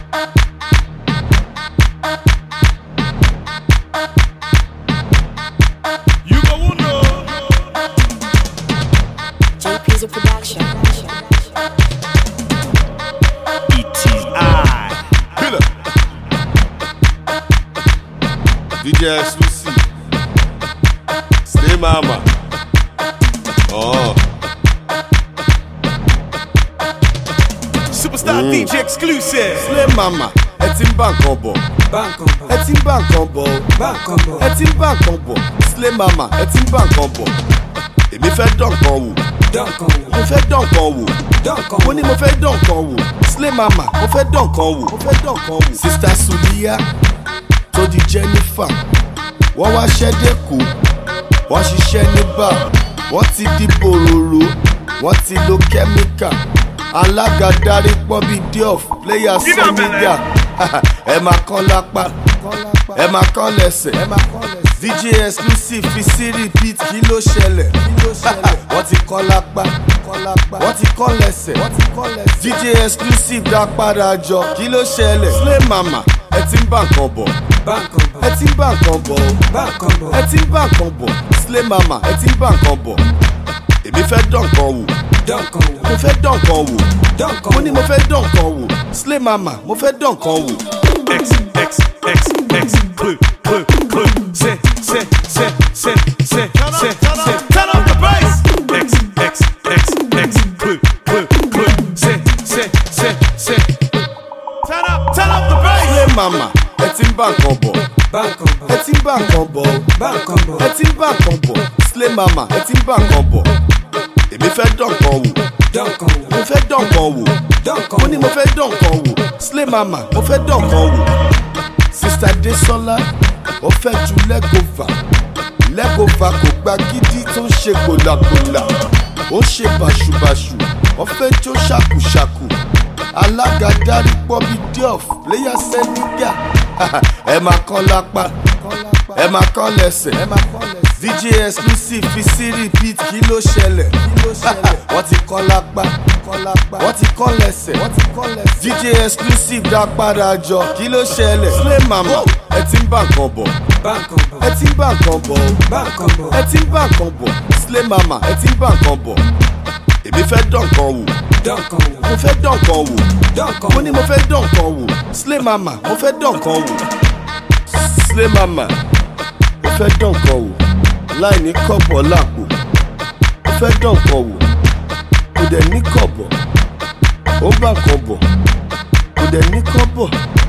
You go know. JP's a production. E.T.I. Killer. DJ Exclusive. Stay Mama. Oh. Superstar DJ Exclusive. Slay Mama. Ẹ ti ń bá nǹkan bọ̀. Ẹ ti ń bá nǹkan bọ̀. Ẹ ti ń bá nǹkan bọ̀. Slay Mama. Ẹ ti ń bá nǹkan bọ̀. Èmi fẹ́ dán nǹkan wò. Mo fẹ́ dán nǹkan wò. Mo ní mo fẹ́ dán nǹkan wò. Slay Mama. Mo fẹ́ dán nǹkan wò. Sister Suliya tó di Jennifer. Wọ́n wá ṣẹ́dẹ̀kù. Wọ́n ṣiṣẹ́ ní bar. Wọ́n ti di bòròrò. Wọ́n ti lo kẹ́míkà. Alága darí pọ́ bí Diof. Player Soniga. Ẹ máa kán lápá. Ẹ máa kán lẹ́sẹ̀. DJ Exclusive fi sí repeat kí ló ṣẹlẹ̀. Wọ́n ti kán lápá. Wọ́n ti kán lẹ́sẹ̀. DJ Exclusive dá padà jọ kí ló ṣẹlẹ̀. Slay Mama ẹ ti ń bá nǹkan bọ̀. Ẹ ti ń bá nǹkan bọ̀. Ẹ ti ń bá nǹkan bọ̀. Slay Mama ẹ ti ń bá nǹkan bọ̀. Èmi fẹ́ dán nǹkan wò. Mo fẹ́ dán nǹkan wò. Mo ní mo fẹ́ dán nǹkan wò. Slay Mama mo fẹ́ dán nǹkan wò. X, clue, say, turn up the bass. X, clue, say, turn up the bass. Slay Mama ẹ ti ń bá nǹkan bọ̀. Ẹ ti ń bá nǹkan bọ̀. Ẹ ti ń bá nǹkan bọ̀. Slay Mama ẹ ti ń bá nǹkan bọ̀. Èmi fẹ́ dán nǹkan wò. Mo fẹ́ dán nǹkan wò. Mo ní mo fẹ́ dán nǹkan wò. Slay Mama mo fẹ́ dán nǹkan wò. Sister Desola ó fẹ́ ju lẹ́gọ̀fà. Lẹ́gọ̀fà kò gba gidi tó ń ṣe kòlàkòlà. Ó ń ṣe bàṣubàṣu. Ó fẹ́ jó ṣàkùṣàkù. Alága darí pọ́ bí Diof. Player Soniga. Ẹ máa kán lápá. Ẹ máa kán lẹ́sẹ̀. DJ Exclusive fi sí repeat kí ló ṣẹlẹ̀. Wọ́n ti kán lápá. Wọ́n ti kán lẹ́sẹ̀. DJ Exclusive dá padà jọ kí ló ṣẹlẹ̀. Slay Mama ẹ ti ń bá nǹkan bọ̀. Ẹ ti ń bá nǹkan bọ̀. Ẹ ti ń bá nǹkan bọ̀. Slay Mama ẹ ti ń bá nǹkan bọ̀. Èmi fẹ́ dán nǹkan wò. Mo fẹ́ dán nǹkan wò. Mo ní mo fẹ́ dán nǹkan wò. Slay Mama mo fẹ́ dán nǹkan wò. Slay Mama mo fẹ́ dán nǹkan wò. Láì ní kọ́bọ̀ lápò. Mo fẹ́ dán nǹkan wò. Kò dẹ̀ ní kọ́bọ̀. Ó bá nǹkan bọ̀. Kò dẹ̀ ní kọ́bọ̀.